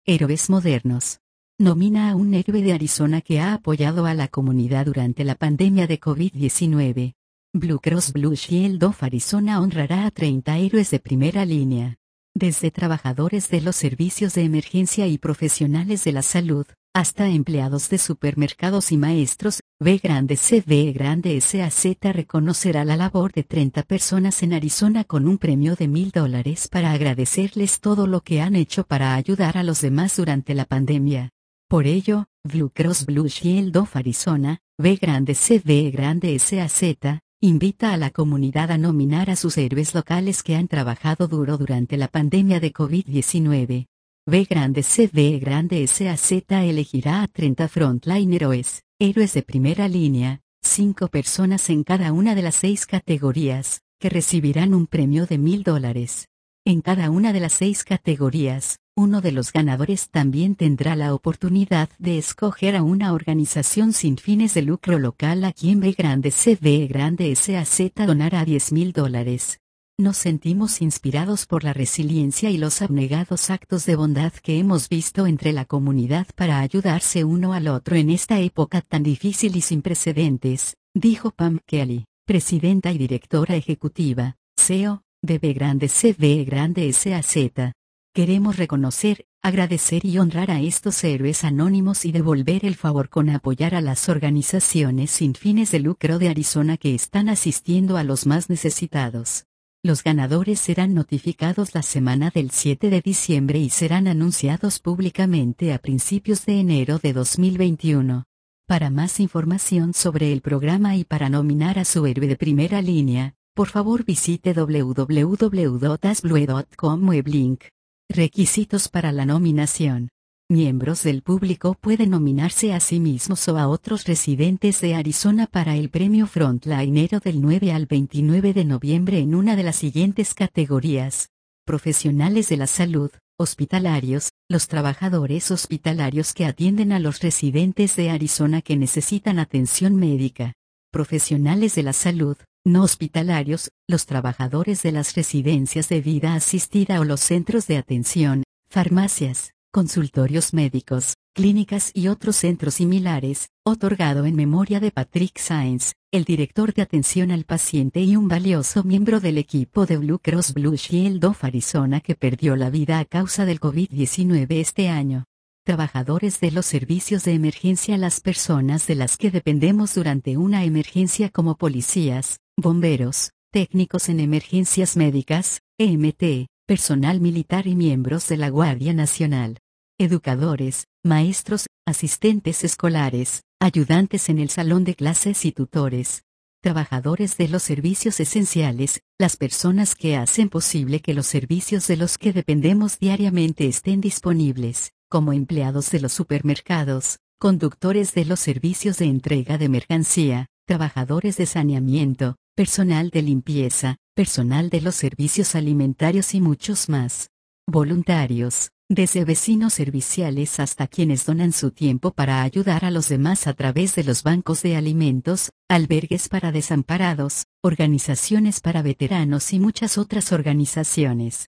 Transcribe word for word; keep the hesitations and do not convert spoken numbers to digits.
Héroes modernos. Nomina a un héroe de Arizona que ha apoyado a la comunidad durante la pandemia de COVID diecinueve. Blue Cross Blue Shield of Arizona honrará a treinta héroes de primera línea. Desde trabajadores de los servicios de emergencia y profesionales de la salud, hasta empleados de supermercados y maestros, B grande C B grande S A Z reconocerá la labor de treinta personas en Arizona con un premio de mil dólares para agradecerles todo lo que han hecho para ayudar a los demás durante la pandemia. Por ello, Blue Cross Blue Shield of Arizona, B grande C B grande S A Z, invita a la comunidad a nominar a sus héroes locales que han trabajado duro durante la pandemia de COVID diecinueve. B grande C B grande S A Z elegirá a treinta frontline héroes, héroes de primera línea, cinco personas en cada una de las seis categorías, que recibirán un premio de mil dólares. En cada una de las seis categorías, uno de los ganadores también tendrá la oportunidad de escoger a una organización sin fines de lucro local a quien B grande C B grande S A Z donará diez mil dólares. Nos sentimos inspirados por la resiliencia y los abnegados actos de bondad que hemos visto entre la comunidad para ayudarse uno al otro en esta época tan difícil y sin precedentes, dijo Pam Kelly, presidenta y directora ejecutiva, C E O, de B grande C B grande S A Z. Queremos reconocer, agradecer y honrar a estos héroes anónimos y devolver el favor con apoyar a las organizaciones sin fines de lucro de Arizona que están asistiendo a los más necesitados. Los ganadores serán notificados la semana del siete de diciembre y serán anunciados públicamente a principios de enero de dos mil veintiuno. Para más información sobre el programa y para nominar a su héroe de primera línea, por favor visite w w w punto asblue punto com web link. Requisitos para la nominación. Miembros del público pueden nominarse a sí mismos o a otros residentes de Arizona para el premio Frontlinero del nueve al veintinueve de noviembre en una de las siguientes categorías: profesionales de la salud, hospitalarios, los trabajadores hospitalarios que atienden a los residentes de Arizona que necesitan atención médica; profesionales de la salud, no hospitalarios, los trabajadores de las residencias de vida asistida o los centros de atención, farmacias, consultorios médicos, clínicas y otros centros similares, otorgado en memoria de Patrick Saenz, el director de atención al paciente y un valioso miembro del equipo de Blue Cross Blue Shield of Arizona que perdió la vida a causa del COVID diecinueve este año. Trabajadores de los servicios de emergencia, las personas de las que dependemos durante una emergencia como policías, bomberos, técnicos en emergencias médicas, E M T, personal militar y miembros de la Guardia Nacional. Educadores, maestros, asistentes escolares, ayudantes en el salón de clases y tutores. Trabajadores de los servicios esenciales, las personas que hacen posible que los servicios de los que dependemos diariamente estén disponibles, como empleados de los supermercados, conductores de los servicios de entrega de mercancía, trabajadores de saneamiento, personal de limpieza, personal de los servicios alimentarios y muchos más. Voluntarios, desde vecinos serviciales hasta quienes donan su tiempo para ayudar a los demás a través de los bancos de alimentos, albergues para desamparados, organizaciones para veteranos y muchas otras organizaciones.